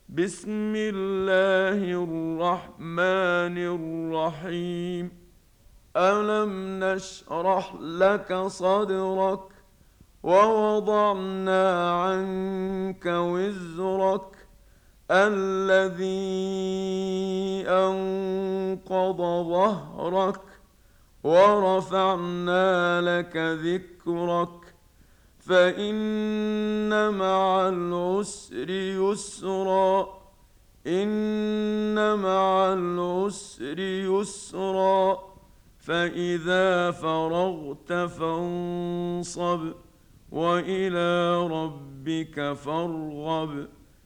بسم الله الرحمن الرحيم. ألم نشرح لك صدرك ووضعنا عنك وزرك الذي أنقض ظهرك ورفعنا لك ذكرك فإن مع العسر يسرا إن مع العسر يسرا فإذا فرغت فانصب وإلى ربك فارغب.